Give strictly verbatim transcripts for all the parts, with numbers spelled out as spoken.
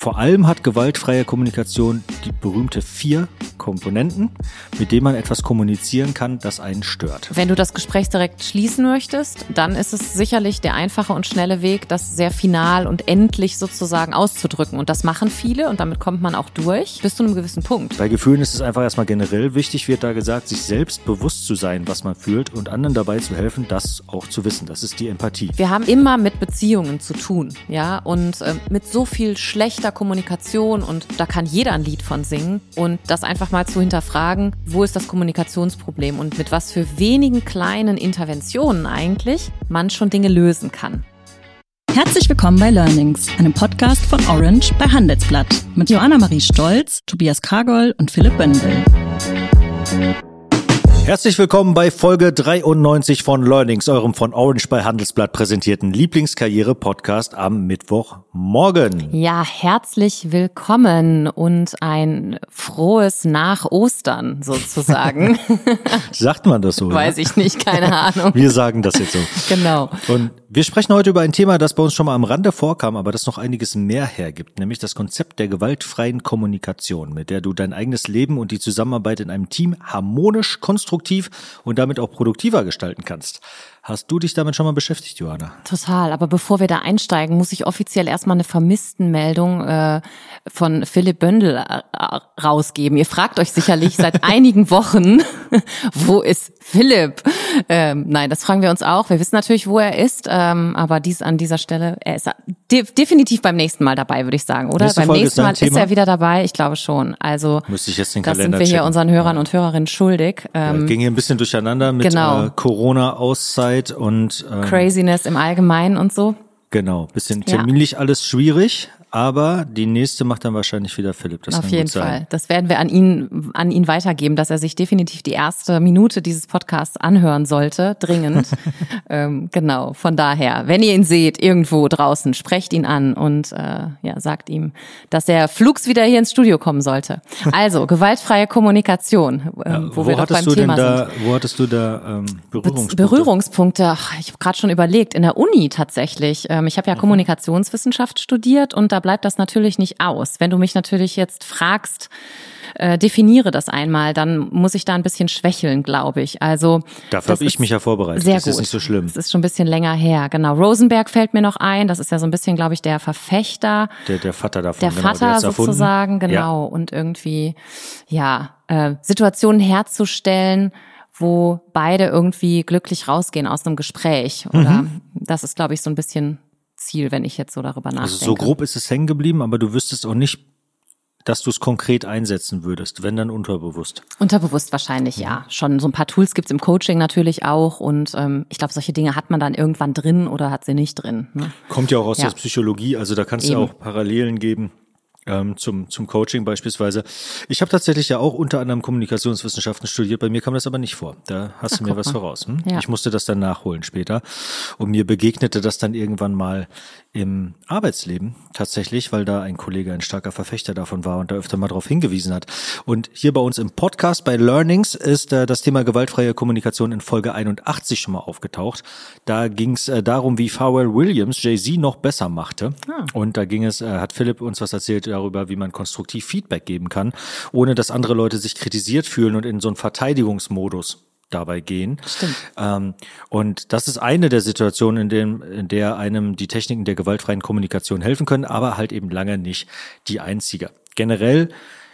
Vor allem hat gewaltfreie Kommunikation die berühmte vier Komponenten, mit denen man etwas kommunizieren kann, das einen stört. Wenn du das Gespräch direkt schließen möchtest, dann ist es sicherlich der einfache und schnelle Weg, das sehr final und endlich sozusagen auszudrücken. Und das machen viele und damit kommt man auch durch, bis zu einem gewissen Punkt. Bei Gefühlen ist es einfach erstmal generell wichtig, wird da gesagt, sich selbst bewusst zu sein, was man fühlt und anderen dabei zu helfen, das auch zu wissen. Das ist die Empathie. Wir haben immer mit Beziehungen zu tun, ja, und äh, mit so viel schlechter Kommunikation und da kann jeder ein Lied von singen und das einfach mal zu hinterfragen, wo ist das Kommunikationsproblem und mit was für wenigen kleinen Interventionen eigentlich man schon Dinge lösen kann. Herzlich willkommen bei Learnings, einem Podcast von Orange bei Handelsblatt mit Joanna Marie Stolz, Tobias Kargol und Philipp Böndel. Herzlich willkommen bei Folge dreiundneunzig von Learnings, eurem von Orange bei Handelsblatt präsentierten Lieblingskarriere-Podcast am Mittwochmorgen. Ja, herzlich willkommen und ein frohes Nach-Ostern sozusagen. Sagt man das so? Weiß ja? ich nicht, keine Ahnung. Wir sagen das jetzt so. Genau. Und wir sprechen heute über ein Thema, das bei uns schon mal am Rande vorkam, aber das noch einiges mehr hergibt, nämlich das Konzept der gewaltfreien Kommunikation, mit der du dein eigenes Leben und die Zusammenarbeit in einem Team harmonisch, konstruktiv und damit auch produktiver gestalten kannst. Hast du dich damit schon mal beschäftigt, Johanna? Total, aber bevor wir da einsteigen, muss ich offiziell erstmal eine Vermisstenmeldung äh, von Philipp Böndel äh, rausgeben. Ihr fragt euch sicherlich seit einigen Wochen, wo ist Philipp? Ähm, nein, das fragen wir uns auch. Wir wissen natürlich, wo er ist, ähm, aber dies an dieser Stelle, er ist de- definitiv beim nächsten Mal dabei, würde ich sagen, oder? Nächste beim Folge nächsten ist Mal Thema? ist er wieder dabei, ich glaube schon. Also Müsste ich jetzt den das Kalender sind wir hier checken. unseren Hörern und Hörerinnen schuldig. Ähm, ja, ging hier ein bisschen durcheinander mit genau. äh, Corona-Auszeit und ähm, Craziness im Allgemeinen und so. Genau, bisschen Ja. terminlich alles schwierig, aber die nächste macht dann wahrscheinlich wieder Philipp. Das Auf kann jeden gut sein. Fall. Das werden wir an ihn, an ihn weitergeben, dass er sich definitiv die erste Minute dieses Podcasts anhören sollte, dringend. ähm, genau, von daher, wenn ihr ihn seht, irgendwo draußen, sprecht ihn an und äh, ja, sagt ihm, dass er flugs wieder hier ins Studio kommen sollte. Also, gewaltfreie Kommunikation, ähm, Ja, wo, wo wir doch hattest beim du Thema denn da, sind. Wo hattest du da ähm, Berührungspunkte? Berührungspunkte, ach, ich habe gerade schon überlegt, in der Uni tatsächlich. Ähm, ich habe ja Kommunikationswissenschaft studiert und da bleibt das natürlich nicht aus. Wenn du mich natürlich jetzt fragst, äh, definiere das einmal, dann muss ich da ein bisschen schwächeln, glaube ich. Also Dafür habe ich mich ja vorbereitet. Sehr das gut. ist nicht so schlimm. Das ist schon ein bisschen länger her, genau. Rosenberg fällt mir noch ein, das ist ja so ein bisschen, glaube ich, der Verfechter. Der, der Vater davon. Der genau, Vater der hat's erfunden. sozusagen, genau. Ja. Und irgendwie, ja, äh, Situationen herzustellen, wo beide irgendwie glücklich rausgehen aus einem Gespräch. Oder Mhm. das ist, glaube ich, so ein bisschen Ziel, wenn ich jetzt so darüber nachdenke. Also so grob ist es hängen geblieben, aber du wüsstest auch nicht, dass du es konkret einsetzen würdest, wenn dann unterbewusst. Unterbewusst wahrscheinlich, ja. Schon so ein paar Tools gibt's im Coaching natürlich auch und ähm, ich glaube, solche Dinge hat man dann irgendwann drin oder hat sie nicht drin. Ne? Kommt ja auch aus Ja. der Psychologie, also da kannst du Eben. auch Parallelen geben. Ähm, zum zum Coaching beispielsweise. Ich habe tatsächlich ja auch unter anderem Kommunikationswissenschaften studiert, bei mir kam das aber nicht vor. Da hast Ach, du mir guck was mal. voraus. Hm? Ja. Ich musste das dann nachholen später und mir begegnete das dann irgendwann mal im Arbeitsleben tatsächlich, weil da ein Kollege ein starker Verfechter davon war und da öfter mal darauf hingewiesen hat. Und hier bei uns im Podcast bei Learnings ist äh, das Thema gewaltfreie Kommunikation in Folge einundachtzig schon mal aufgetaucht. Da ging es äh, darum, wie Pharrell Williams Jay-Z noch besser machte. Ah. Und da ging es, äh, hat Philipp uns was erzählt darüber, wie man konstruktiv Feedback geben kann, ohne dass andere Leute sich kritisiert fühlen und in so einen Verteidigungsmodus dabei gehen. Stimmt. Ähm, und das ist eine der Situationen, in, dem, in der einem die Techniken der gewaltfreien Kommunikation helfen können, aber halt eben lange nicht die einzige. Generell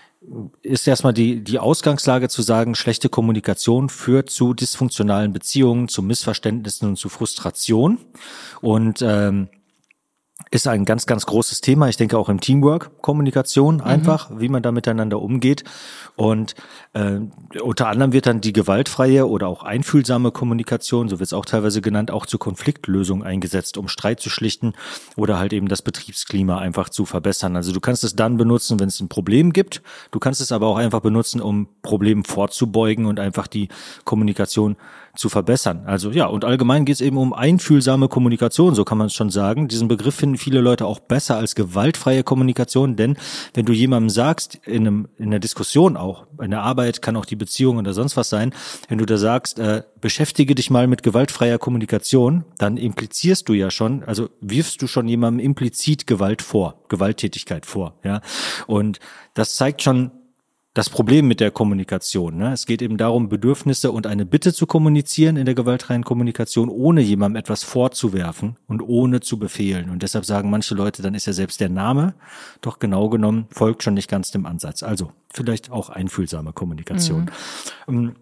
ist erstmal die, die Ausgangslage zu sagen, schlechte Kommunikation führt zu dysfunktionalen Beziehungen, zu Missverständnissen und zu Frustration. Und ähm, ist ein ganz, ganz großes Thema. Ich denke auch im Teamwork, Kommunikation einfach, mhm. wie man da miteinander umgeht. Und äh, unter anderem wird dann die gewaltfreie oder auch einfühlsame Kommunikation, so wird es auch teilweise genannt, auch zur Konfliktlösung eingesetzt, um Streit zu schlichten oder halt eben das Betriebsklima einfach zu verbessern. Also du kannst es dann benutzen, wenn es ein Problem gibt. Du kannst es aber auch einfach benutzen, um Problemen vorzubeugen und einfach die Kommunikation zu verbessern. Also ja, und allgemein geht es eben um einfühlsame Kommunikation, so kann man es schon sagen. Diesen Begriff finden viele Leute auch besser als gewaltfreie Kommunikation, denn wenn du jemandem sagst, in einem in der Diskussion auch, in der Arbeit kann auch die Beziehung oder sonst was sein, wenn du da sagst, äh, beschäftige dich mal mit gewaltfreier Kommunikation, dann implizierst du ja schon, also wirfst du schon jemandem implizit Gewalt vor, Gewalttätigkeit vor, ja. Und das zeigt schon das Problem mit der Kommunikation. Ne? Es geht eben darum, Bedürfnisse und eine Bitte zu kommunizieren in der gewaltfreien Kommunikation, ohne jemandem etwas vorzuwerfen und ohne zu befehlen. Und deshalb sagen manche Leute, dann ist ja selbst der Name, doch genau genommen folgt schon nicht ganz dem Ansatz. Also vielleicht auch einfühlsame Kommunikation. Mhm.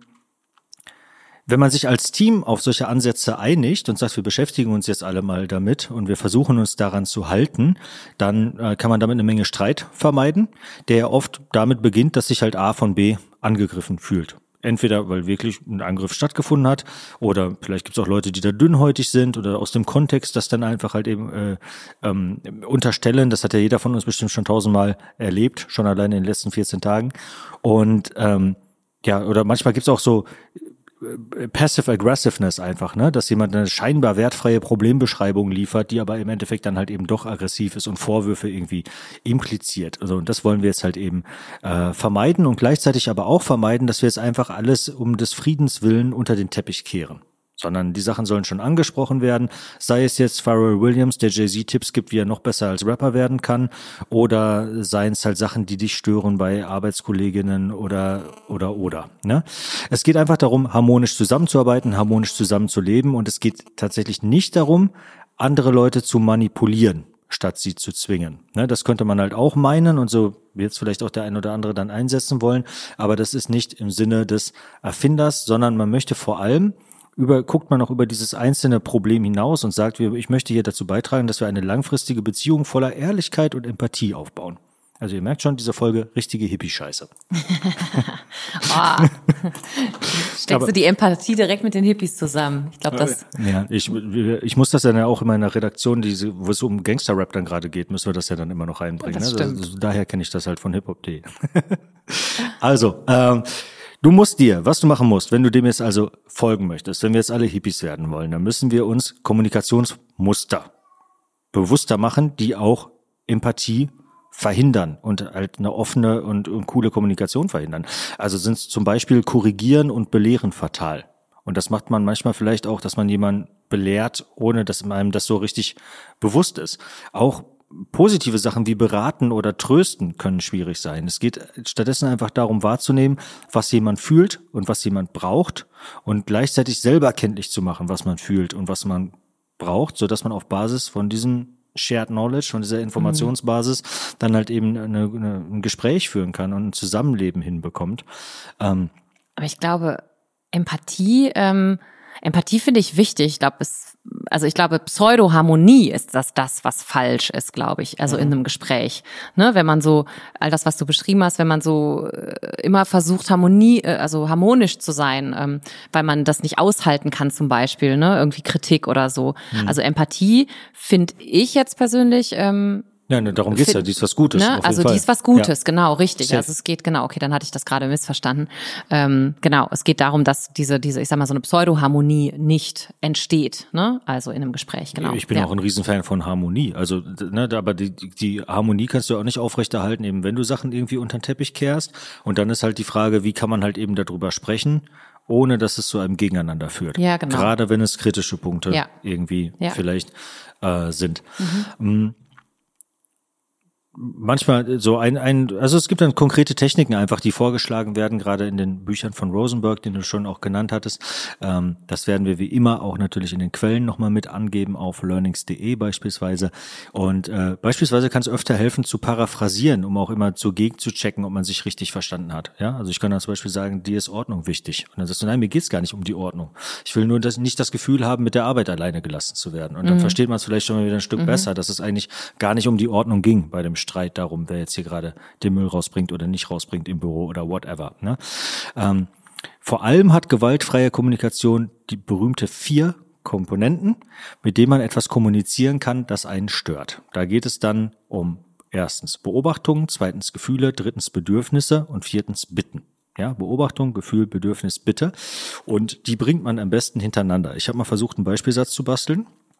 Wenn man sich als Team auf solche Ansätze einigt und sagt, wir beschäftigen uns jetzt alle mal damit und wir versuchen uns daran zu halten, dann äh, kann man damit eine Menge Streit vermeiden, der ja oft damit beginnt, dass sich halt A von B angegriffen fühlt. Entweder weil wirklich ein Angriff stattgefunden hat oder vielleicht gibt es auch Leute, die da dünnhäutig sind oder aus dem Kontext das dann einfach halt eben äh, ähm, unterstellen. Das hat ja jeder von uns bestimmt schon tausendmal erlebt, schon allein in den letzten vierzehn Tagen. Und ähm, ja, oder manchmal gibt es auch so Passive Aggressiveness einfach, ne, dass jemand eine scheinbar wertfreie Problembeschreibung liefert, die aber im Endeffekt dann halt eben doch aggressiv ist und Vorwürfe irgendwie impliziert. Also und das wollen wir jetzt halt eben äh, vermeiden und gleichzeitig aber auch vermeiden, dass wir jetzt einfach alles um des Friedens willen unter den Teppich kehren. Sondern die Sachen sollen schon angesprochen werden, sei es jetzt Pharrell Williams, der Jay-Z Tipps gibt, wie er noch besser als Rapper werden kann, oder seien es halt Sachen, die dich stören bei Arbeitskolleginnen oder oder oder. Ne? Es geht einfach darum, harmonisch zusammenzuarbeiten, harmonisch zusammenzuleben und es geht tatsächlich nicht darum, andere Leute zu manipulieren, statt sie zu zwingen. Ne? Das könnte man halt auch meinen und so wird es vielleicht auch der ein oder andere dann einsetzen wollen, aber das ist nicht im Sinne des Erfinders, sondern man möchte vor allem Über, guckt man auch über dieses einzelne Problem hinaus und sagt, ich möchte hier dazu beitragen, dass wir eine langfristige Beziehung voller Ehrlichkeit und Empathie aufbauen. Also ihr merkt schon, diese Folge, richtige Hippie-Scheiße. Oh. Steckst Aber, du die Empathie direkt mit den Hippies zusammen? Ich glaube, das... Ja, ich, ich muss das dann ja auch in meiner Redaktion, diese, wo es um Gangster-Rap dann gerade geht, müssen wir das ja dann immer noch reinbringen. Das ne? stimmt. Also, daher kenne ich das halt von Hip-Hop punkt de. Also, ähm, du musst dir, was du machen musst, wenn du dem jetzt also folgen möchtest, wenn wir jetzt alle Hippies werden wollen, dann müssen wir uns Kommunikationsmuster bewusster machen, die auch Empathie verhindern und halt eine offene und, und coole Kommunikation verhindern. Also sind es zum Beispiel korrigieren und belehren fatal. Und das macht man manchmal vielleicht auch, dass man jemanden belehrt, ohne dass einem das so richtig bewusst ist. Auch positive Sachen wie beraten oder trösten können schwierig sein. Es geht stattdessen einfach darum wahrzunehmen, was jemand fühlt und was jemand braucht und gleichzeitig selber kenntlich zu machen, was man fühlt und was man braucht, sodass man auf Basis von diesem Shared Knowledge, von dieser Informationsbasis mhm. dann halt eben eine, eine, ein Gespräch führen kann und ein Zusammenleben hinbekommt. Ähm, Aber ich glaube, Empathie, ähm, Empathie finde ich wichtig. Ich glaube, es Also ich glaube, Pseudoharmonie ist das, das, was falsch ist, glaube ich, also mhm. in einem Gespräch. Ne, wenn man so, all das, was du beschrieben hast, wenn man so äh, immer versucht, Harmonie, äh, also harmonisch zu sein, ähm, weil man das nicht aushalten kann zum Beispiel, ne, irgendwie Kritik oder so. Mhm. Also Empathie finde ich jetzt persönlich ähm, Ja, ne, darum geht's ja, die ist was Gutes. Ne? Auf Also jeden Fall. die ist was Gutes, ja. Genau, richtig. Safe. Also es geht, genau, okay, dann hatte ich das gerade missverstanden. Ähm, genau, es geht darum, dass diese, diese, ich sag mal, so eine Pseudoharmonie nicht entsteht, ne? Also in einem Gespräch, genau. Ich bin ja. auch ein Riesenfan von Harmonie. Also, ne, aber die, die Harmonie kannst du auch nicht aufrechterhalten, eben wenn du Sachen irgendwie unter den Teppich kehrst. Und dann ist halt die Frage, wie kann man halt eben darüber sprechen, ohne dass es zu einem Gegeneinander führt. Ja, genau. Gerade wenn es kritische Punkte ja. irgendwie ja. vielleicht äh, sind. Mhm. Manchmal so ein, ein, also es gibt dann konkrete Techniken einfach, die vorgeschlagen werden, gerade in den Büchern von Rosenberg, den du schon auch genannt hattest. Ähm, das werden wir wie immer auch natürlich in den Quellen nochmal mit angeben, auf learnings punkt de beispielsweise. Und äh, beispielsweise kann es öfter helfen zu paraphrasieren, um auch immer so gegen zu checken, ob man sich richtig verstanden hat. Ja, also ich kann dann zum Beispiel sagen, dir ist Ordnung wichtig. Und dann sagst du, nein, mir geht's gar nicht um die Ordnung. Ich will nur das, nicht das Gefühl haben, mit der Arbeit alleine gelassen zu werden. Und dann mhm. versteht man es vielleicht schon mal wieder ein Stück mhm. besser, dass es eigentlich gar nicht um die Ordnung ging bei dem Streit darum, wer jetzt hier gerade den Müll rausbringt oder nicht rausbringt im Büro oder whatever. Ne? Ähm, vor allem hat gewaltfreie Kommunikation die berühmte vier Komponenten, mit denen man etwas kommunizieren kann, das einen stört. Da geht es dann um erstens Beobachtungen, zweitens Gefühle, drittens Bedürfnisse und viertens Bitten. Ja, Beobachtung, Gefühl, Bedürfnis, Bitte. Und die bringt man am besten hintereinander. Ich habe mal versucht, einen Beispielsatz zu basteln.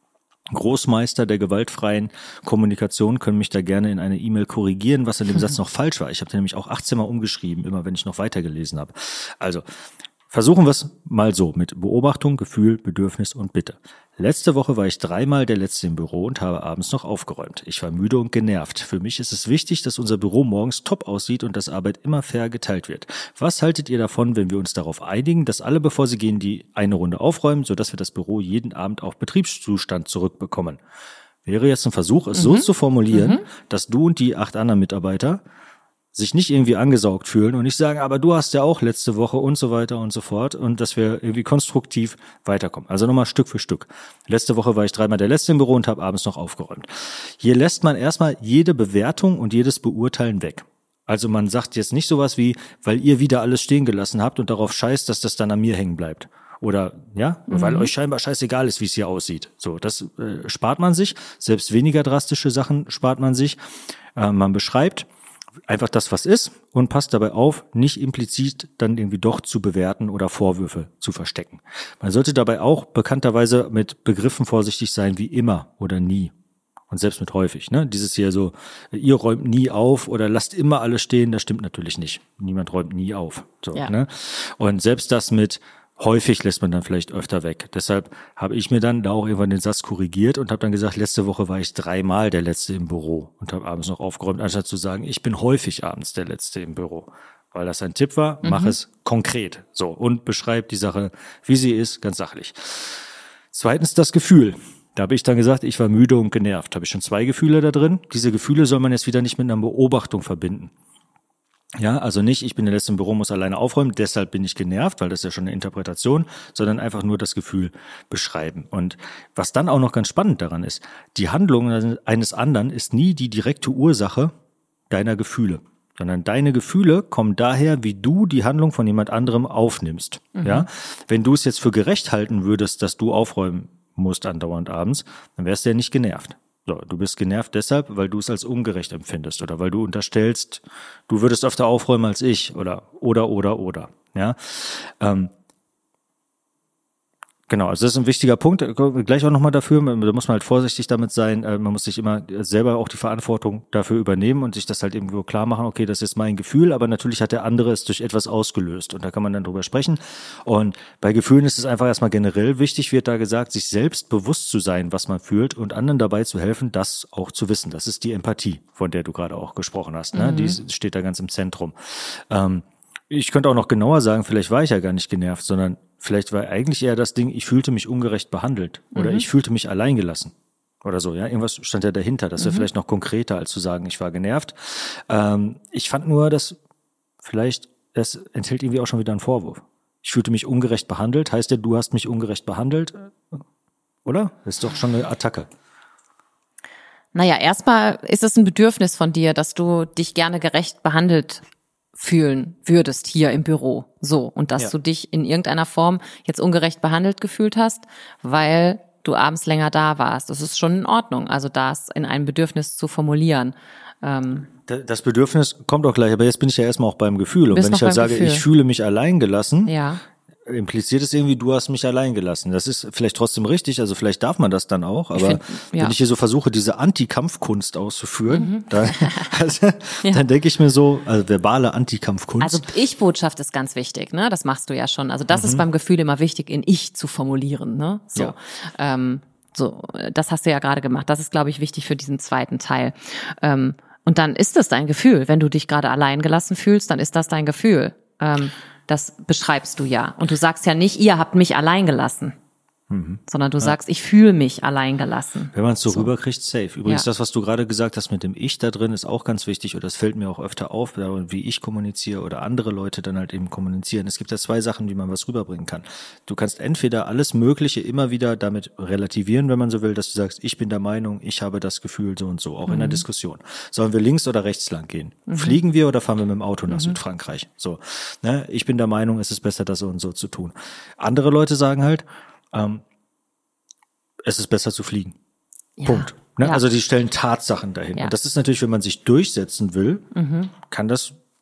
Großmeister der gewaltfreien Kommunikation können mich da gerne in eine E-Mail korrigieren, was in dem Satz noch falsch war. Ich habe den nämlich auch achtzehn Mal umgeschrieben, immer wenn ich noch weitergelesen habe. Also, versuchen wir es mal so mit Beobachtung, Gefühl, Bedürfnis und Bitte. Letzte Woche war ich dreimal der Letzte im Büro und habe abends noch aufgeräumt. Ich war müde und genervt. Für mich ist es wichtig, dass unser Büro morgens top aussieht und dass Arbeit immer fair geteilt wird. Was haltet ihr davon, wenn wir uns darauf einigen, dass alle, bevor sie gehen, die eine Runde aufräumen, sodass wir das Büro jeden Abend auf Betriebszustand zurückbekommen? Wäre jetzt ein Versuch, es mhm. so zu formulieren, mhm. dass du und die acht anderen Mitarbeiter sich nicht irgendwie angesaugt fühlen und nicht sagen, aber du hast ja auch letzte Woche und so weiter und so fort und dass wir irgendwie konstruktiv weiterkommen. Also nochmal Stück für Stück. Letzte Woche war ich dreimal der Letzte im Büro und habe abends noch aufgeräumt. Hier lässt man erstmal jede Bewertung und jedes Beurteilen weg. Also man sagt jetzt nicht sowas wie, weil ihr wieder alles stehen gelassen habt und darauf scheißt, dass das dann an mir hängen bleibt. Oder, ja, mhm. weil euch scheinbar scheißegal ist, wie es hier aussieht. So, das äh, spart man sich. Selbst weniger drastische Sachen spart man sich. Äh, man beschreibt einfach das, was ist und passt dabei auf, nicht implizit dann irgendwie doch zu bewerten oder Vorwürfe zu verstecken. Man sollte dabei auch bekannterweise mit Begriffen vorsichtig sein wie immer oder nie und selbst mit häufig. Ne? Dieses hier so, ihr räumt nie auf oder lasst immer alles stehen, das stimmt natürlich nicht. Niemand räumt nie auf. So, ja. ne? Und selbst das mit häufig lässt man dann vielleicht öfter weg. Deshalb habe ich mir dann da auch irgendwann den Satz korrigiert und habe dann gesagt, letzte Woche war ich dreimal der Letzte im Büro und habe abends noch aufgeräumt, anstatt zu sagen, ich bin häufig abends der Letzte im Büro. Weil das ein Tipp war, mach mhm. es konkret. So, und beschreib die Sache, wie sie ist, ganz sachlich. Zweitens das Gefühl. Da habe ich dann gesagt, ich war müde und genervt. Habe ich schon zwei Gefühle da drin. Diese Gefühle soll man jetzt wieder nicht mit einer Beobachtung verbinden. Ja, also nicht, ich bin der Letzte im Büro, muss alleine aufräumen, deshalb bin ich genervt, weil das ist ja schon eine Interpretation, sondern einfach nur das Gefühl beschreiben. Und was dann auch noch ganz spannend daran ist, die Handlung eines anderen ist nie die direkte Ursache deiner Gefühle, sondern deine Gefühle kommen daher, wie du die Handlung von jemand anderem aufnimmst. Mhm. Ja, wenn du es jetzt für gerecht halten würdest, dass du aufräumen musst andauernd abends, dann wärst du ja nicht genervt. So, du bist genervt deshalb, weil du es als ungerecht empfindest oder weil du unterstellst, du würdest öfter aufräumen als ich oder, oder, oder, oder, ja. Ähm, Genau, also das ist ein wichtiger Punkt, gleich auch nochmal dafür, da muss man halt vorsichtig damit sein, man muss sich immer selber auch die Verantwortung dafür übernehmen und sich das halt irgendwo klar machen, okay, das ist mein Gefühl, aber natürlich hat der andere es durch etwas ausgelöst und da kann man dann drüber sprechen und bei Gefühlen ist es einfach erstmal generell wichtig, wird da gesagt, sich selbst bewusst zu sein, was man fühlt und anderen dabei zu helfen, das auch zu wissen. Das ist die Empathie, von der du gerade auch gesprochen hast, ne? Mhm. Die steht da ganz im Zentrum. Ähm, ich könnte auch noch genauer sagen, vielleicht war ich ja gar nicht genervt, sondern vielleicht war eigentlich eher das Ding, ich fühlte mich ungerecht behandelt oder mhm. ich fühlte mich alleingelassen oder so, ja, irgendwas stand ja dahinter, das wäre mhm. vielleicht noch konkreter, als zu sagen, ich war genervt. Ähm, ich fand nur, dass vielleicht, es enthält irgendwie auch schon wieder einen Vorwurf. Ich fühlte mich ungerecht behandelt, heißt ja, du hast mich ungerecht behandelt, oder? Das ist doch schon eine Attacke. Naja, erstmal ist es ein Bedürfnis von dir, dass du dich gerne gerecht behandelt fühlen würdest hier im Büro. So. Und dass ja. du dich in irgendeiner Form jetzt ungerecht behandelt gefühlt hast, weil du abends länger da warst. Das ist schon in Ordnung. Also das in ein Bedürfnis zu formulieren. Ähm, das Bedürfnis kommt auch gleich, aber jetzt bin ich ja erstmal auch beim Gefühl. Und wenn ich halt sage, Gefühl. ich fühle mich alleingelassen, ja. impliziert es irgendwie, du hast mich allein gelassen. Das ist vielleicht trotzdem richtig, also vielleicht darf man das dann auch, aber find, ja. wenn ich hier so versuche, diese Anti-Kampfkunst auszuführen, mhm. dann, also, ja. dann denke ich mir so, also verbale Anti-Kampfkunst. Also Ich-Botschaft ist ganz wichtig, ne? Das machst du ja schon. Also das mhm. ist beim Gefühl immer wichtig, in Ich zu formulieren, ne? So, ja. ähm, so, das hast du ja gerade gemacht. Das ist, glaube ich, wichtig für diesen zweiten Teil. Ähm, und dann ist das dein Gefühl. Wenn du dich gerade allein gelassen fühlst, dann ist das dein Gefühl. Ähm, Das beschreibst du ja. Und du sagst ja nicht, ihr habt mich allein gelassen. Mhm. Sondern du ja. sagst, ich fühle mich allein gelassen. Wenn man es so, so rüberkriegt, safe. Übrigens, ja. das, was du gerade gesagt hast mit dem Ich da drin, ist auch ganz wichtig. Oder das fällt mir auch öfter auf, wie ich kommuniziere oder andere Leute dann halt eben kommunizieren. Es gibt ja zwei Sachen, wie man was rüberbringen kann. Du kannst entweder alles Mögliche immer wieder damit relativieren, wenn man so will, dass du sagst, ich bin der Meinung, ich habe das Gefühl so und so, auch mhm. in der Diskussion. Sollen wir links oder rechts lang gehen? Mhm. Fliegen wir oder fahren wir mit dem Auto nach mhm. Südfrankreich? So, ne? Ich bin der Meinung, es ist besser, das so und so zu tun. Andere Leute sagen halt, ähm, es ist besser zu fliegen. Ja. Punkt. Ne? Ja. Also die stellen Tatsachen dahin. Ja. Und das ist natürlich, wenn man sich durchsetzen will, mhm. kann das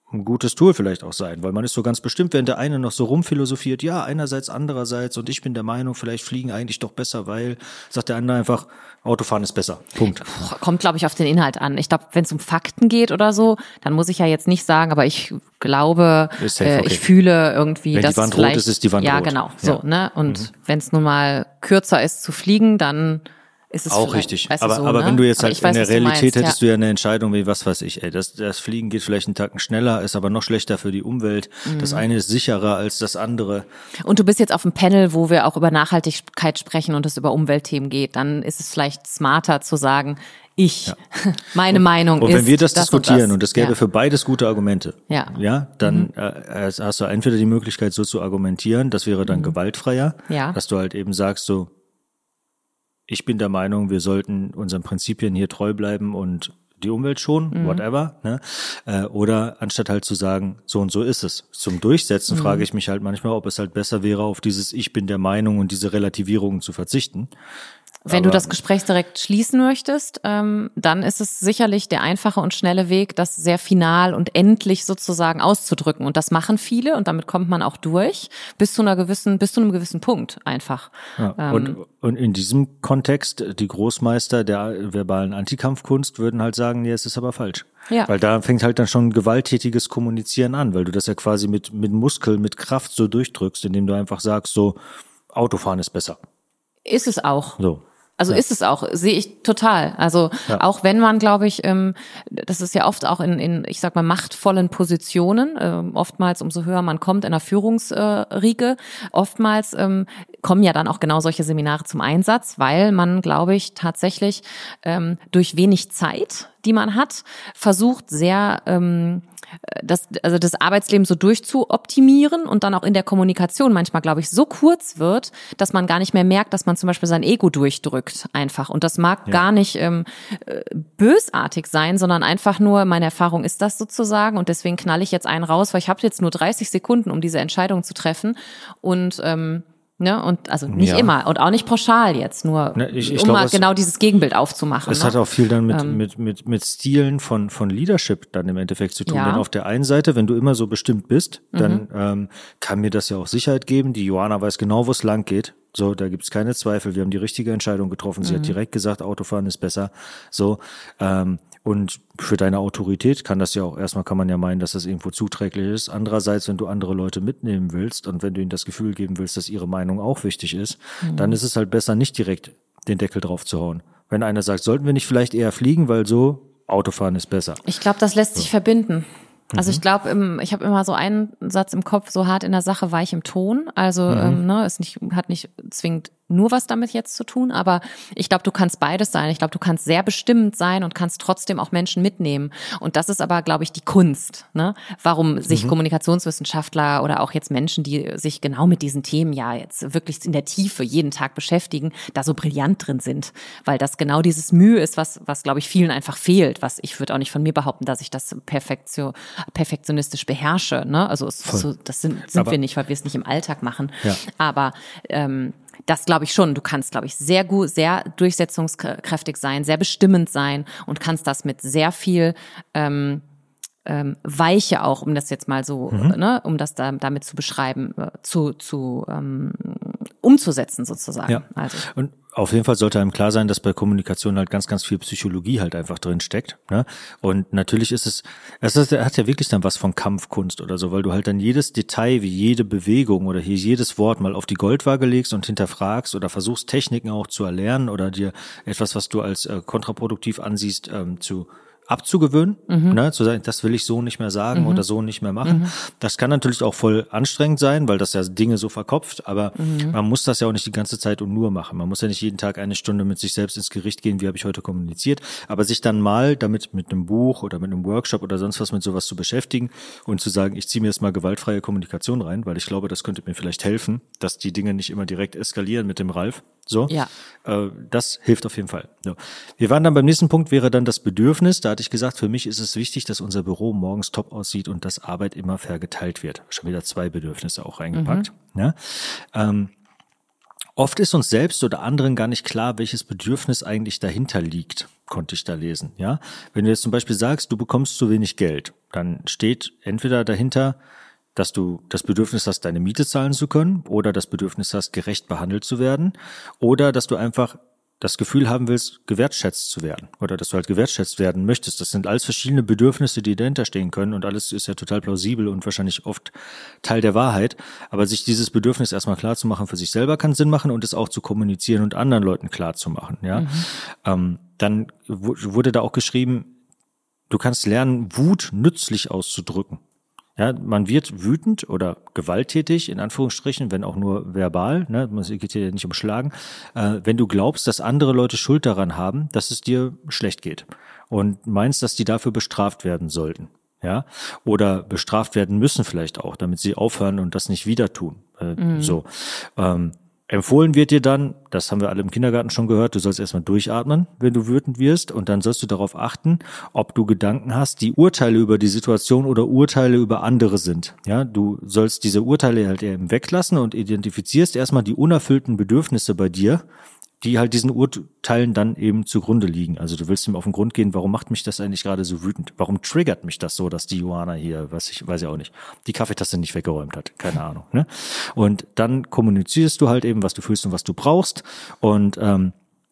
ein gutes Tool vielleicht auch sein, weil man ist so ganz bestimmt, wenn der eine noch so rumphilosophiert, ja, einerseits, andererseits und ich bin der Meinung, vielleicht fliegen eigentlich doch besser, weil, sagt der andere einfach, Autofahren ist besser. Punkt. Kommt, glaube ich, auf den Inhalt an. Ich glaube, wenn es um Fakten geht oder so, dann muss ich ja jetzt nicht sagen, aber ich glaube, Ist safe, äh, okay. ich fühle irgendwie, Wenn dass die Wand es vielleicht, rot ist, ist die Wand ja, rot. genau, so, Ja. ne? Und Mhm. wenn es nun mal kürzer ist zu fliegen, dann ist es Auch vielleicht, richtig. weißt du, Aber, so, aber ne? wenn du jetzt Aber halt ich weiß, in der was du Realität meinst, hättest ja. du ja eine Entscheidung wie, was weiß ich, ey, das, das Fliegen geht vielleicht einen Tacken schneller, ist aber noch schlechter für die Umwelt. Mhm. Das eine ist sicherer als das andere. Und du bist jetzt auf einem Panel, wo wir auch über Nachhaltigkeit sprechen und es über Umweltthemen geht, dann ist es vielleicht smarter zu sagen, ich, Ja. meine Meinung Und ist wenn wir das, das diskutieren und, das. und es gäbe ja. für beides gute Argumente, Ja. ja, dann äh, hast du entweder die Möglichkeit, so zu argumentieren, das wäre dann gewaltfreier, Ja. dass du halt eben sagst, so, ich bin der Meinung, wir sollten unseren Prinzipien hier treu bleiben und die Umwelt schonen, whatever, ne? Äh, oder anstatt halt zu sagen, so und so ist es. Zum Durchsetzen frage ich mich halt manchmal, ob es halt besser wäre, auf dieses Ich bin der Meinung und diese Relativierungen zu verzichten. Wenn du Aber- das Gespräch direkt schließen möchtest, ähm, dann ist es sicherlich der einfache und schnelle Weg, das sehr final und endlich sozusagen auszudrücken. Und das machen viele und damit kommt man auch durch, bis zu einer gewissen, bis zu einem gewissen Punkt einfach. Ja, Ähm, und, und in diesem Kontext, die Großmeister der verbalen Antikampfkunst würden halt sagen, nee, es ist aber falsch. Ja. Weil da fängt halt dann schon gewalttätiges Kommunizieren an, weil du das ja quasi mit, mit Muskeln, mit Kraft so durchdrückst, indem du einfach sagst, so, Autofahren ist besser. Ist es auch. So. Also Ja. ist es auch, sehe ich total. Also Ja. auch wenn man, glaube ich, ähm, das ist ja oft auch in, in, ich sag mal, machtvollen Positionen, ähm, oftmals umso höher man kommt in der Führungsriege, oftmals ähm, kommen ja dann auch genau solche Seminare zum Einsatz, weil man, glaube ich, tatsächlich ähm, durch wenig Zeit, die man hat, versucht sehr ähm, das, also das Arbeitsleben so durchzuoptimieren und dann auch in der Kommunikation manchmal, glaube ich, so kurz wird, dass man gar nicht mehr merkt, dass man zum Beispiel sein Ego durchdrückt einfach. Und das mag Ja. gar nicht ähm, äh, bösartig sein, sondern einfach nur, meine Erfahrung ist das sozusagen und deswegen knall ich jetzt einen raus, weil ich habe jetzt nur dreißig Sekunden, um diese Entscheidung zu treffen und ähm, ne, und also nicht Ja. immer und auch nicht pauschal jetzt, nur Ne, ich- ich um glaub, mal es- genau dieses Gegenbild aufzumachen. Es ne? hat auch viel dann mit, Ähm. mit, mit, mit Stilen von, von Leadership dann im Endeffekt zu tun. Ja. Denn auf der einen Seite, wenn du immer so bestimmt bist, dann Mhm. ähm, kann mir das ja auch Sicherheit geben. Die Joanna weiß genau, wo es lang geht. So, da gibt's keine Zweifel. Wir haben die richtige Entscheidung getroffen. Sie Mhm. hat direkt gesagt, Autofahren ist besser. So, ähm, und für deine Autorität kann das ja auch, erstmal kann man ja meinen, dass das irgendwo zuträglich ist. Andererseits, wenn du andere Leute mitnehmen willst und wenn du ihnen das Gefühl geben willst, dass ihre Meinung auch wichtig ist, Mhm. dann ist es halt besser, nicht direkt den Deckel drauf zu hauen. Wenn einer sagt, sollten wir nicht vielleicht eher fliegen, weil so Autofahren ist besser. Ich glaube, das lässt sich verbinden. Also Mhm. ich glaube, ich habe immer so einen Satz im Kopf, so hart in der Sache, weich im Ton. Also Mhm. ähm, ne, ist nicht, hat nicht zwingend nur was damit jetzt zu tun, aber ich glaube, du kannst beides sein. Ich glaube, du kannst sehr bestimmend sein und kannst trotzdem auch Menschen mitnehmen. Und das ist aber, glaube ich, die Kunst, ne? Warum sich Mhm. Kommunikationswissenschaftler oder auch jetzt Menschen, die sich genau mit diesen Themen ja jetzt wirklich in der Tiefe jeden Tag beschäftigen, da so brillant drin sind. Weil das genau dieses Mühe ist, was, was glaube ich, vielen einfach fehlt. Was ich würde auch nicht von mir behaupten, dass ich das perfektio, perfektionistisch beherrsche, ne? Also es, Voll. so, das sind, sind Aber- wir nicht, weil wir es nicht im Alltag machen. Ja. Aber ähm, das glaube ich schon. Du kannst, glaube ich, sehr gut, sehr durchsetzungskräftig sein, sehr bestimmend sein und kannst das mit sehr viel ähm, ähm, Weiche auch, um das jetzt mal so, Mhm. ne, um das da, damit zu beschreiben, äh, zu, zu ähm, umzusetzen sozusagen. Ja. Also Und auf jeden Fall sollte einem klar sein, dass bei Kommunikation halt ganz, ganz viel Psychologie halt einfach drin steckt. Ne? Und natürlich ist es, es ist, hat ja wirklich dann was von Kampfkunst oder so, weil du halt dann jedes Detail, wie jede Bewegung oder hier jedes Wort mal auf die Goldwaage legst und hinterfragst oder versuchst Techniken auch zu erlernen oder dir etwas, was du als äh, kontraproduktiv ansiehst, ähm, zu abzugewöhnen, ne, zu sagen, das will ich so nicht mehr sagen Mhm. oder so nicht mehr machen. Mhm. Das kann natürlich auch voll anstrengend sein, weil das ja Dinge so verkopft, aber Mhm. man muss das ja auch nicht die ganze Zeit und nur machen. Man muss ja nicht jeden Tag eine Stunde mit sich selbst ins Gericht gehen, wie habe ich heute kommuniziert, aber sich dann mal damit mit einem Buch oder mit einem Workshop oder sonst was mit sowas zu beschäftigen und zu sagen, ich ziehe mir jetzt mal gewaltfreie Kommunikation rein, weil ich glaube, das könnte mir vielleicht helfen, dass die Dinge nicht immer direkt eskalieren mit dem Ralf. So, Ja. äh, das hilft auf jeden Fall. So. Wir waren dann beim nächsten Punkt, wäre dann das Bedürfnis. Da hatte ich gesagt, für mich ist es wichtig, dass unser Büro morgens top aussieht und dass Arbeit immer fair geteilt wird. Schon wieder zwei Bedürfnisse auch reingepackt. Ja? Ähm, Oft ist uns selbst oder anderen gar nicht klar, welches Bedürfnis eigentlich dahinter liegt, konnte ich da lesen. Ja, wenn du jetzt zum Beispiel sagst, du bekommst zu wenig Geld, dann steht entweder dahinter, dass du das Bedürfnis hast, deine Miete zahlen zu können, oder das Bedürfnis hast, gerecht behandelt zu werden, oder dass du einfach das Gefühl haben willst, gewertschätzt zu werden oder dass du halt gewertschätzt werden möchtest. Das sind alles verschiedene Bedürfnisse, die dahinter stehen können und alles ist ja total plausibel und wahrscheinlich oft Teil der Wahrheit. Aber sich dieses Bedürfnis erstmal klar zu machen für sich selber kann Sinn machen und es auch zu kommunizieren und anderen Leuten klar zu machen. Ja, mhm. ähm, dann w- wurde da auch geschrieben, du kannst lernen, Wut nützlich auszudrücken. Ja, man wird wütend oder gewalttätig, in Anführungsstrichen, wenn auch nur verbal, ne, es geht hier nicht um Schlagen, äh, wenn du glaubst, dass andere Leute Schuld daran haben, dass es dir schlecht geht und meinst, dass die dafür bestraft werden sollten, ja, oder bestraft werden müssen vielleicht auch, damit sie aufhören und das nicht wieder tun, äh, mhm. so. Ähm, Empfohlen wird dir dann, das haben wir alle im Kindergarten schon gehört, du sollst erstmal durchatmen, wenn du wütend wirst und dann sollst du darauf achten, ob du Gedanken hast, die Urteile über die Situation oder Urteile über andere sind. Ja, du sollst diese Urteile halt eben weglassen und identifizierst erstmal die unerfüllten Bedürfnisse bei dir, die halt diesen Urteilen dann eben zugrunde liegen. Also du willst ihm auf den Grund gehen, warum macht mich das eigentlich gerade so wütend? Warum triggert mich das so, dass die Johanna hier, was ich weiß ja auch nicht, die Kaffeetasse nicht weggeräumt hat? Keine Ahnung. Ne? Und dann kommunizierst du halt eben, was du fühlst und was du brauchst. Und ähm,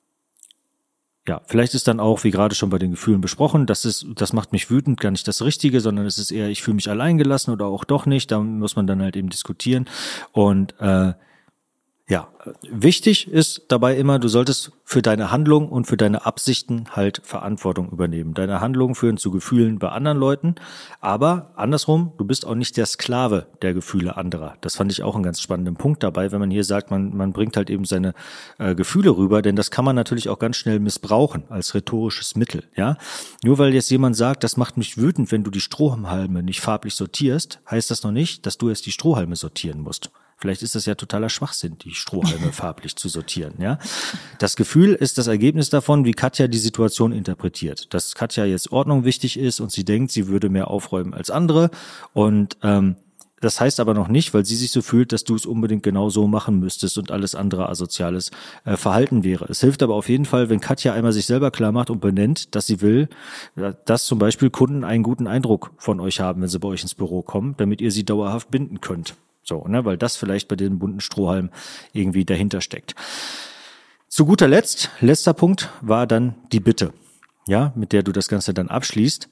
ja, vielleicht ist dann auch, wie gerade schon bei den Gefühlen besprochen, das ist, das macht mich wütend, gar nicht das Richtige, sondern es ist eher, ich fühle mich alleingelassen oder auch doch nicht. Da muss man dann halt eben diskutieren. Und äh, ja, wichtig ist dabei immer, du solltest für deine Handlung und für deine Absichten halt Verantwortung übernehmen. Deine Handlungen führen zu Gefühlen bei anderen Leuten, aber andersrum, du bist auch nicht der Sklave der Gefühle anderer. Das fand ich auch einen ganz spannenden Punkt dabei, wenn man hier sagt, man man bringt halt eben seine äh, Gefühle rüber, denn das kann man natürlich auch ganz schnell missbrauchen als rhetorisches Mittel. Ja, nur weil jetzt jemand sagt, das macht mich wütend, wenn du die Strohhalme nicht farblich sortierst, heißt das noch nicht, dass du jetzt die Strohhalme sortieren musst. Vielleicht ist das ja totaler Schwachsinn, die Strohhalme farblich zu sortieren. Ja, das Gefühl ist das Ergebnis davon, wie Katja die Situation interpretiert. Dass Katja jetzt Ordnung wichtig ist und sie denkt, sie würde mehr aufräumen als andere. Und ähm, das heißt aber noch nicht, weil sie sich so fühlt, dass du es unbedingt genau so machen müsstest und alles andere asoziales äh, Verhalten wäre. Es hilft aber auf jeden Fall, wenn Katja einmal sich selber klar macht und benennt, dass sie will, dass zum Beispiel Kunden einen guten Eindruck von euch haben, wenn sie bei euch ins Büro kommen, damit ihr sie dauerhaft binden könnt. So, ne, weil das vielleicht bei den bunten Strohhalmen irgendwie dahinter steckt. Zu guter Letzt, letzter Punkt war dann die Bitte, ja, mit der du das Ganze dann abschließt.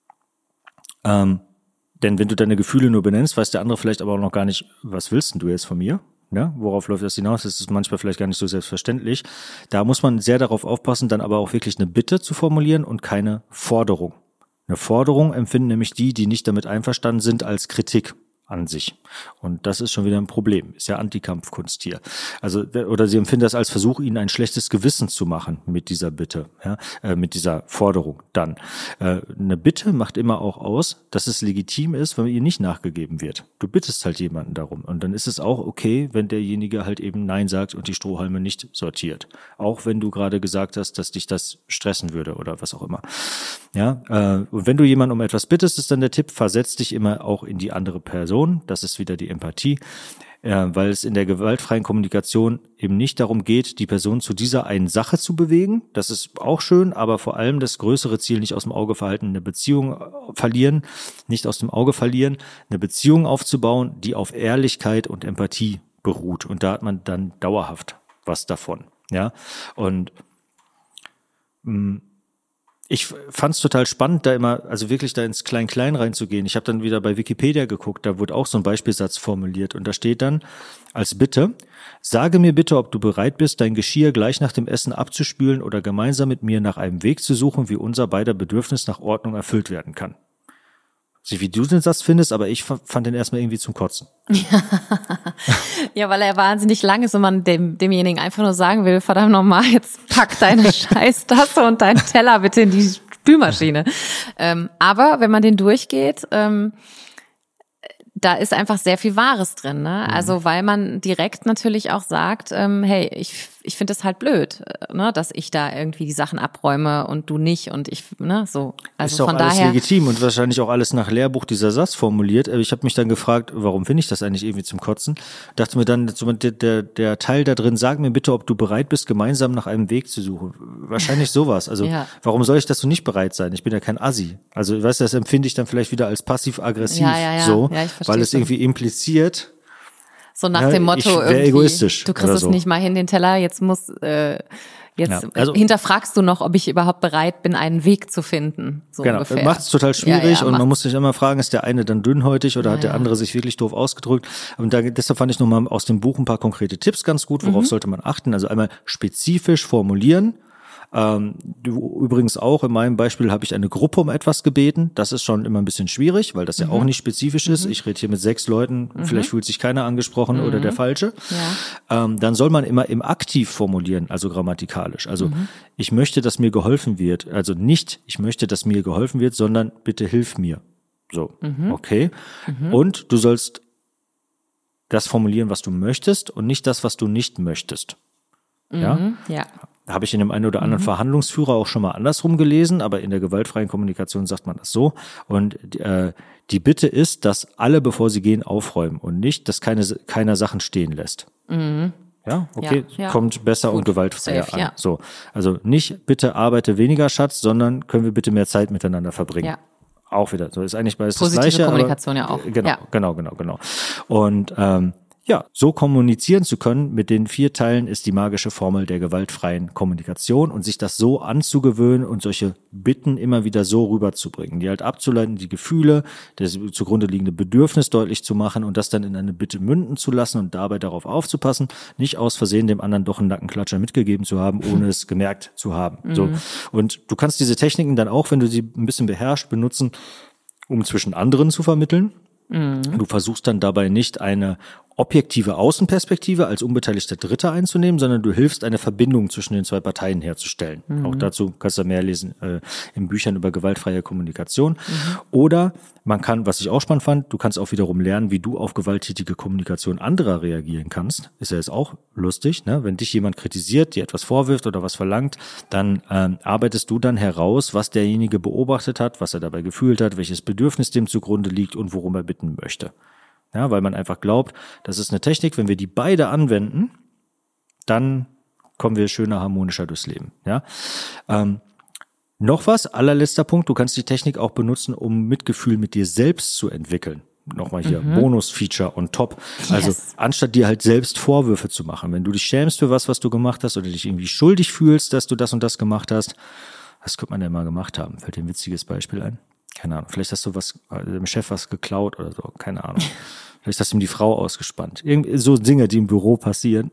Ähm, denn wenn du deine Gefühle nur benennst, weiß der andere vielleicht aber auch noch gar nicht, was willst denn du jetzt von mir? Ja, worauf läuft das hinaus? Das ist manchmal vielleicht gar nicht so selbstverständlich. Da muss man sehr darauf aufpassen, dann aber auch wirklich eine Bitte zu formulieren und keine Forderung. Eine Forderung empfinden nämlich die, die nicht damit einverstanden sind, als Kritik an sich. Und das ist schon wieder ein Problem. Ist ja Antikampfkunst hier. Also, oder sie empfinden das als Versuch, ihnen ein schlechtes Gewissen zu machen mit dieser Bitte, ja, äh, mit dieser Forderung dann. Äh, eine Bitte macht immer auch aus, dass es legitim ist, wenn ihr nicht nachgegeben wird. Du bittest halt jemanden darum. Und dann ist es auch okay, wenn derjenige halt eben Nein sagt und die Strohhalme nicht sortiert. Auch wenn du gerade gesagt hast, dass dich das stressen würde oder was auch immer. Ja, äh, und wenn du jemanden um etwas bittest, ist dann der Tipp, versetz dich immer auch in die andere Person. Das ist wieder die Empathie, äh, weil es in der gewaltfreien Kommunikation eben nicht darum geht, die Person zu dieser einen Sache zu bewegen. Das ist auch schön, aber vor allem das größere Ziel nicht aus dem Auge verhalten, eine Beziehung verlieren, nicht aus dem Auge verlieren, eine Beziehung aufzubauen, die auf Ehrlichkeit und Empathie beruht. Und da hat man dann dauerhaft was davon. Ja, und mh, ich fand es total spannend, da immer, also wirklich da ins Klein-Klein reinzugehen. Ich habe dann wieder bei Wikipedia geguckt, da wurde auch so ein Beispielsatz formuliert und da steht dann als Bitte: Sage mir bitte, ob du bereit bist, dein Geschirr gleich nach dem Essen abzuspülen oder gemeinsam mit mir nach einem Weg zu suchen, wie unser beider Bedürfnis nach Ordnung erfüllt werden kann. Ich weiß nicht, wie du den Satz findest, aber ich fand den erstmal irgendwie zum Kotzen. Ja, ja, weil er wahnsinnig lang ist und man dem, demjenigen einfach nur sagen will, verdammt nochmal, jetzt pack deine Scheißtasse und deinen Teller bitte in die Spülmaschine. Ähm, aber wenn man den durchgeht, ähm, da ist einfach sehr viel Wahres drin, ne? Also weil man direkt natürlich auch sagt, ähm, hey, ich ich finde es halt blöd, ne, dass ich da irgendwie die Sachen abräume und du nicht und ich, ne, so. Also ist doch von alles daher legitim und wahrscheinlich auch alles nach Lehrbuch dieser Satz formuliert. Ich habe mich dann gefragt, warum finde ich das eigentlich irgendwie zum Kotzen? Dachte mir dann, der, der, der Teil da drin, sag mir bitte, ob du bereit bist, gemeinsam nach einem Weg zu suchen. Wahrscheinlich sowas. Also ja. warum soll ich dazu nicht bereit sein? Ich bin ja kein Assi. Also weißt du, das empfinde ich dann vielleicht wieder als passiv-aggressiv ja, ja, ja. so, ja, weil es irgendwie impliziert, so nach ja, dem Motto, ich wär irgendwie, egoistisch du kriegst oder es so. nicht mal hin, den Teller, jetzt muss, äh, jetzt Ja, also- hinterfragst du noch, ob ich überhaupt bereit bin, einen Weg zu finden, so Genau, ungefähr. macht es total schwierig ja, ja, und man macht's. muss sich immer fragen, ist der eine dann dünnhäutig oder Ja, hat der ja. andere sich wirklich doof ausgedrückt? Und da, deshalb fand ich nochmal aus dem Buch ein paar konkrete Tipps ganz gut, worauf Mhm. sollte man achten. Also einmal spezifisch formulieren. Ähm, du, übrigens auch in meinem Beispiel habe ich eine Gruppe um etwas gebeten. Das ist schon immer ein bisschen schwierig, weil das ja Mhm. auch nicht spezifisch ist. Ich rede hier mit sechs Leuten, vielleicht fühlt sich keiner angesprochen oder der Falsche. Ja. Ähm, dann soll man immer im Aktiv formulieren, also grammatikalisch. Also ich möchte, dass mir geholfen wird. Also nicht, ich möchte, dass mir geholfen wird, sondern bitte hilf mir. So, okay. Und du sollst das formulieren, was du möchtest und nicht das, was du nicht möchtest. Ja? Mhm. Ja. Habe ich in dem einen oder anderen Verhandlungsführer auch schon mal andersrum gelesen, aber in der gewaltfreien Kommunikation sagt man das so. Und äh, die Bitte ist, dass alle, bevor sie gehen, aufräumen und nicht, dass keine, keiner Sachen stehen lässt. Mhm. Ja, okay, Ja, ja. kommt besser Gut, und gewaltfreier safe, an. ja. So, also nicht bitte arbeite weniger, Schatz, sondern können wir bitte mehr Zeit miteinander verbringen. Ja. Auch wieder, so ist eigentlich beides das Positive Gleiche. Kommunikation aber, ja auch. Genau, Ja. genau, genau, genau. Und ähm, ja, so kommunizieren zu können mit den vier Teilen ist die magische Formel der gewaltfreien Kommunikation und sich das so anzugewöhnen und solche Bitten immer wieder so rüberzubringen, die halt abzuleiten, die Gefühle, das zugrunde liegende Bedürfnis deutlich zu machen und das dann in eine Bitte münden zu lassen und dabei darauf aufzupassen, nicht aus Versehen dem anderen doch einen Nackenklatscher mitgegeben zu haben, ohne es gemerkt zu haben. So. Und du kannst diese Techniken dann auch, wenn du sie ein bisschen beherrschst, benutzen, um zwischen anderen zu vermitteln. Du versuchst dann dabei nicht eine objektive Außenperspektive als unbeteiligter Dritter einzunehmen, sondern du hilfst, eine Verbindung zwischen den zwei Parteien herzustellen. Mhm. Auch dazu kannst du mehr lesen äh, in Büchern über gewaltfreie Kommunikation. Mhm. Oder man kann, was ich auch spannend fand, du kannst auch wiederum lernen, wie du auf gewalttätige Kommunikation anderer reagieren kannst. Ist ja jetzt auch lustig, ne? Wenn dich jemand kritisiert, dir etwas vorwirft oder was verlangt, dann ähm, arbeitest du dann heraus, was derjenige beobachtet hat, was er dabei gefühlt hat, welches Bedürfnis dem zugrunde liegt und worum er bitten möchte. Ja, weil man einfach glaubt, das ist eine Technik, wenn wir die beide anwenden, dann kommen wir schöner, harmonischer durchs Leben. Ja, ähm, noch was, allerletzter Punkt, du kannst die Technik auch benutzen, um Mitgefühl mit dir selbst zu entwickeln. Nochmal hier, mhm. Bonus-Feature on top. Also Yes. anstatt dir halt selbst Vorwürfe zu machen, wenn du dich schämst für was, was du gemacht hast oder dich irgendwie schuldig fühlst, dass du das und das gemacht hast, was könnte man denn mal gemacht haben? Fällt dir ein witziges Beispiel ein? Keine Ahnung, vielleicht hast du was, dem Chef was geklaut oder so, keine Ahnung. Vielleicht hast du ihm die Frau ausgespannt. Irgendwie so Dinge, die im Büro passieren.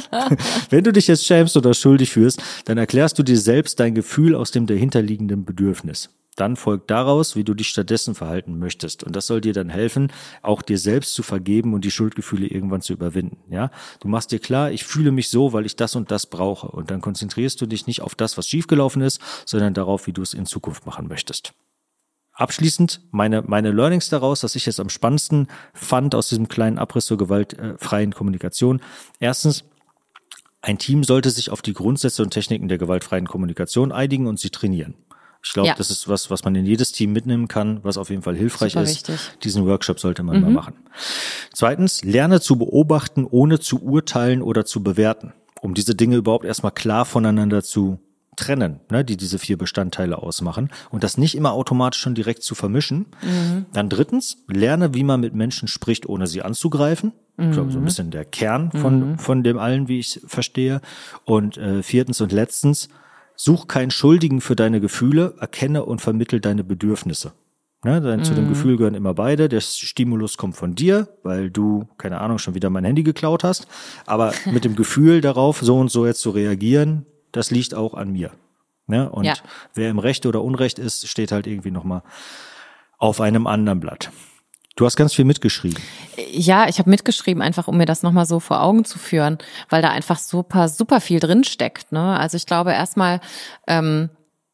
Wenn du dich jetzt schämst oder schuldig fühlst, dann erklärst du dir selbst dein Gefühl aus dem dahinterliegenden Bedürfnis. Dann folgt daraus, wie du dich stattdessen verhalten möchtest. Und das soll dir dann helfen, auch dir selbst zu vergeben und die Schuldgefühle irgendwann zu überwinden. Ja, du machst dir klar, ich fühle mich so, weil ich das und das brauche. Und dann konzentrierst du dich nicht auf das, was schiefgelaufen ist, sondern darauf, wie du es in Zukunft machen möchtest. Abschließend meine, meine Learnings daraus, was ich jetzt am spannendsten fand aus diesem kleinen Abriss zur gewaltfreien Kommunikation. Erstens, ein Team sollte sich auf die Grundsätze und Techniken der gewaltfreien Kommunikation einigen und sie trainieren. Ich glaube, Ja. das ist was, was man in jedes Team mitnehmen kann, was auf jeden Fall hilfreich Super ist. wichtig. Diesen Workshop sollte man mal machen. Zweitens, lerne zu beobachten, ohne zu urteilen oder zu bewerten, um diese Dinge überhaupt erstmal klar voneinander zu trennen, ne, die diese vier Bestandteile ausmachen und das nicht immer automatisch schon direkt zu vermischen. Mhm. Dann drittens, lerne, wie man mit Menschen spricht, ohne sie anzugreifen. Mhm. Ich glaube, so ein bisschen der Kern von, mhm. von dem allen, wie ich es verstehe. Und äh, viertens und letztens, such keinen Schuldigen für deine Gefühle, erkenne und vermittel deine Bedürfnisse. Ne, dann, mhm. Zu dem Gefühl gehören immer beide. Der Stimulus kommt von dir, weil du, keine Ahnung, schon wieder mein Handy geklaut hast. Aber mit dem Gefühl darauf, so und so jetzt zu reagieren, das liegt auch an mir. Ne? Und ja. wer im Recht oder Unrecht ist, steht halt irgendwie nochmal auf einem anderen Blatt. Du hast ganz viel mitgeschrieben. Ja, ich habe mitgeschrieben, einfach um mir das nochmal so vor Augen zu führen, weil da einfach super, super viel drin steckt. Ne? Also ich glaube erstmal, ähm,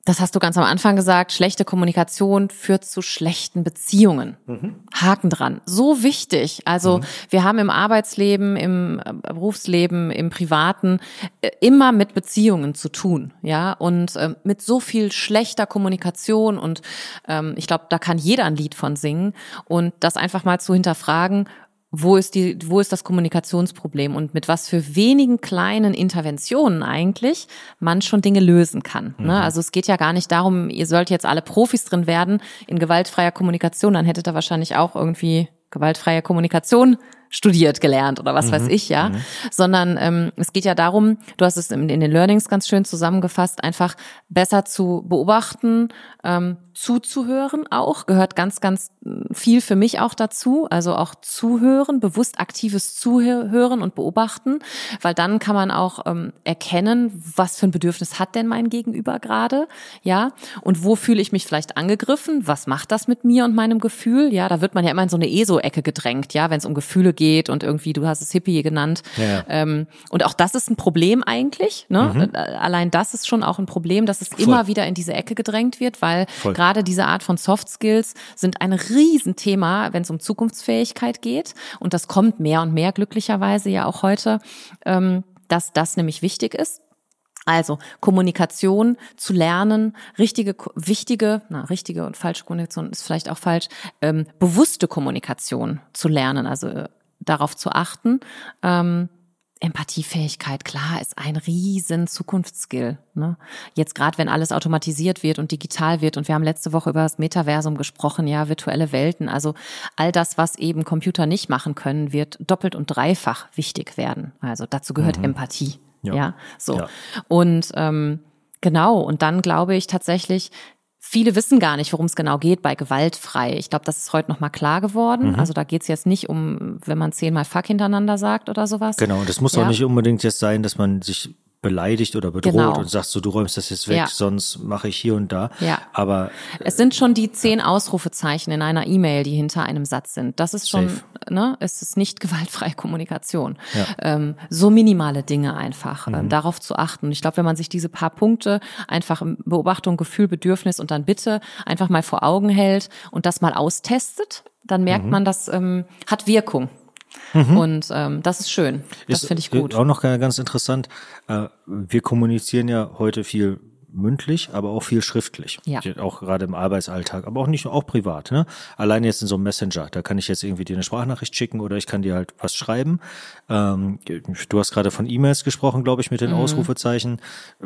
Das hast du ganz am Anfang gesagt, schlechte Kommunikation führt zu schlechten Beziehungen. Mhm. Haken dran. So wichtig. Also mhm. wir haben im Arbeitsleben, im Berufsleben, im Privaten immer mit Beziehungen zu tun, ja, und äh, mit so viel schlechter Kommunikation und ähm, ich glaube, da kann jeder ein Lied von singen und das einfach mal zu hinterfragen, Wo ist die, wo ist das Kommunikationsproblem und mit was für wenigen kleinen Interventionen eigentlich man schon Dinge lösen kann. Mhm. Ne? Also es geht ja gar nicht darum, ihr sollt jetzt alle Profis drin werden in gewaltfreier Kommunikation, dann hättet ihr wahrscheinlich auch irgendwie gewaltfreie Kommunikation studiert, gelernt oder was mhm. weiß ich, ja, mhm. sondern ähm, es geht ja darum, du hast es in, in den Learnings ganz schön zusammengefasst, einfach besser zu beobachten, ähm, zuzuhören auch, gehört ganz, ganz viel für mich auch dazu, also auch zuhören, bewusst aktives Zuhören und beobachten, weil dann kann man auch ähm, erkennen, was für ein Bedürfnis hat denn mein Gegenüber gerade, ja, und wo fühle ich mich vielleicht angegriffen, was macht das mit mir und meinem Gefühl, ja, da wird man ja immer in so eine E S O-Ecke gedrängt, ja, wenn es um Gefühle geht und irgendwie, du hast es Hippie genannt, ja. ähm, und auch das ist ein Problem eigentlich, ne, mhm. allein das ist schon auch ein Problem, dass es Voll. immer wieder in diese Ecke gedrängt wird, weil Voll. gerade diese Art von Soft Skills sind ein Riesenthema, wenn es um Zukunftsfähigkeit geht. Und das kommt mehr und mehr glücklicherweise ja auch heute, ähm, dass das nämlich wichtig ist. Also Kommunikation zu lernen, richtige, wichtige, na richtige und falsche Kommunikation ist vielleicht auch falsch, ähm, bewusste Kommunikation zu lernen, also äh, darauf zu achten. Ähm, Empathiefähigkeit, klar, ist ein riesen Zukunftsskill. Ne? Jetzt gerade, wenn alles automatisiert wird und digital wird und wir haben letzte Woche über das Metaversum gesprochen, ja, virtuelle Welten, also all das, was eben Computer nicht machen können, wird doppelt und dreifach wichtig werden. Also dazu gehört mhm. Empathie. Ja, ja so. Ja. Und ähm, genau, und dann glaube ich tatsächlich, viele wissen gar nicht, worum es genau geht bei gewaltfrei. Ich glaube, das ist heute nochmal klar geworden. Mhm. Also da geht es jetzt nicht um, wenn man zehnmal Fuck hintereinander sagt oder sowas. Genau, und das muss ja. auch nicht unbedingt jetzt sein, dass man sich beleidigt oder bedroht genau. und sagt so, du räumst das jetzt weg, ja. sonst mache ich hier und da. Ja. Aber es sind schon die zehn Ausrufezeichen in einer E-Mail, die hinter einem Satz sind. Das ist schon, Safe. ne, es ist nicht gewaltfreie Kommunikation. Ja. Ähm, so minimale Dinge einfach, mhm. ähm, darauf zu achten. Und ich glaube, wenn man sich diese paar Punkte einfach Beobachtung, Gefühl, Bedürfnis und dann Bitte einfach mal vor Augen hält und das mal austestet, dann merkt mhm. man, das ähm, hat Wirkung. Mhm. Und ähm, das ist schön. Das finde ich gut. Auch noch ganz interessant. Äh, wir kommunizieren ja heute viel mündlich, aber auch viel schriftlich. Ja. Auch gerade im Arbeitsalltag, aber auch nicht auch privat. Ne? Allein jetzt in so einem Messenger, da kann ich jetzt irgendwie dir eine Sprachnachricht schicken oder ich kann dir halt was schreiben. Ähm, du hast gerade von E-Mails gesprochen, glaube ich, mit den mhm. Ausrufezeichen.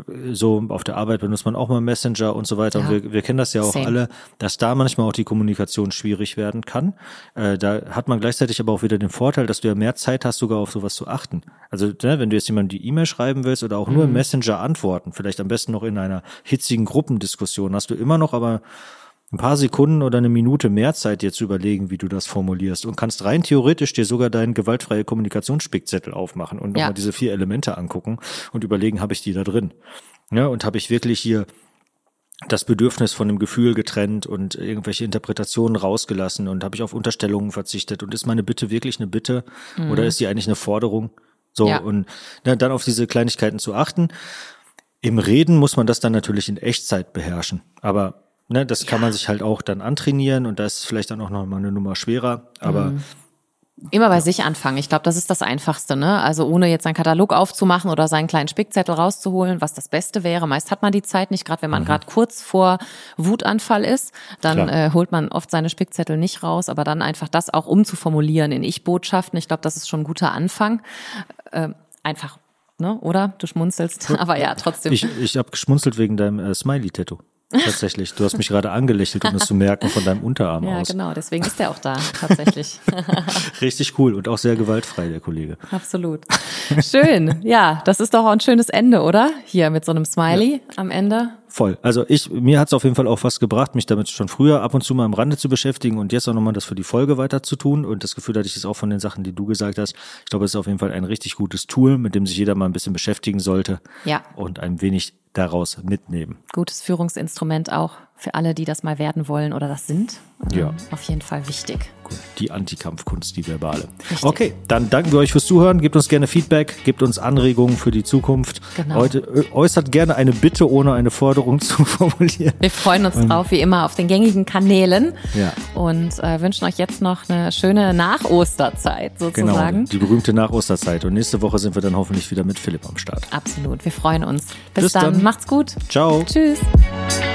So auf der Arbeit benutzt man auch mal Messenger und so weiter. Ja. Und wir, wir kennen das ja auch Same. alle, dass da manchmal auch die Kommunikation schwierig werden kann. Äh, da hat man gleichzeitig aber auch wieder den Vorteil, dass du ja mehr Zeit hast, sogar auf sowas zu achten. Also ne, wenn du jetzt jemandem die E-Mail schreiben willst oder auch nur im Messenger antworten, vielleicht am besten noch in einer hitzigen Gruppendiskussion, hast du immer noch aber ein paar Sekunden oder eine Minute mehr Zeit, dir zu überlegen, wie du das formulierst und kannst rein theoretisch dir sogar deinen gewaltfreie Kommunikationsspickzettel aufmachen und nochmal ja. diese vier Elemente angucken und überlegen, habe ich die da drin? Ja, und habe ich wirklich hier das Bedürfnis von dem Gefühl getrennt und irgendwelche Interpretationen rausgelassen und habe ich auf Unterstellungen verzichtet und ist meine Bitte wirklich eine Bitte mhm. oder ist sie eigentlich eine Forderung? So ja. und na, dann auf diese Kleinigkeiten zu achten. Im Reden muss man das dann natürlich in Echtzeit beherrschen, aber ne, das ja. kann man sich halt auch dann antrainieren und da ist vielleicht dann auch noch mal eine Nummer schwerer, aber mhm. immer bei ja. sich anfangen. Ich glaube, das ist das Einfachste, ne? Also ohne jetzt einen Katalog aufzumachen oder seinen kleinen Spickzettel rauszuholen, was das Beste wäre. Meist hat man die Zeit nicht, gerade wenn man mhm. gerade kurz vor Wutanfall ist, dann äh, holt man oft seine Spickzettel nicht raus, aber dann einfach das auch umzuformulieren in Ich-Botschaften. Ich glaube, das ist schon ein guter Anfang. Äh, einfach Ne, oder? Du schmunzelst, aber ja, trotzdem. Ich, ich habe geschmunzelt wegen deinem äh, Smiley-Tattoo. Tatsächlich. Du hast mich gerade angelächelt, um es zu merken von deinem Unterarm ja, aus. Ja, genau. Deswegen ist der auch da, tatsächlich. Richtig cool und auch sehr gewaltfrei, der Kollege. Absolut. Schön. Ja, das ist doch auch ein schönes Ende, oder? Hier mit so einem Smiley ja. am Ende. Voll. Also ich, mir hat es auf jeden Fall auch was gebracht, mich damit schon früher ab und zu mal am Rande zu beschäftigen und jetzt auch nochmal das für die Folge weiter zu tun. Und das Gefühl hatte ich jetzt auch von den Sachen, die du gesagt hast. Ich glaube, es ist auf jeden Fall ein richtig gutes Tool, mit dem sich jeder mal ein bisschen beschäftigen sollte. Ja. Und ein wenig daraus mitnehmen. Gutes Führungsinstrument auch für alle, die das mal werden wollen oder das sind, ähm, Ja. auf jeden Fall wichtig. Die Antikampfkunst, die verbale. Richtig. Okay, dann danken wir euch fürs Zuhören. Gebt uns gerne Feedback, gebt uns Anregungen für die Zukunft. Genau. Heute äh, äußert gerne eine Bitte, ohne eine Forderung zu formulieren. Wir freuen uns drauf, wie immer, auf den gängigen Kanälen Ja. und äh, wünschen euch jetzt noch eine schöne Nach-Osterzeit sozusagen. Genau, die berühmte Nach-Osterzeit. Und nächste Woche sind wir dann hoffentlich wieder mit Philipp am Start. Absolut, wir freuen uns. Bis, Bis dann. dann. Macht's gut. Ciao. Tschüss.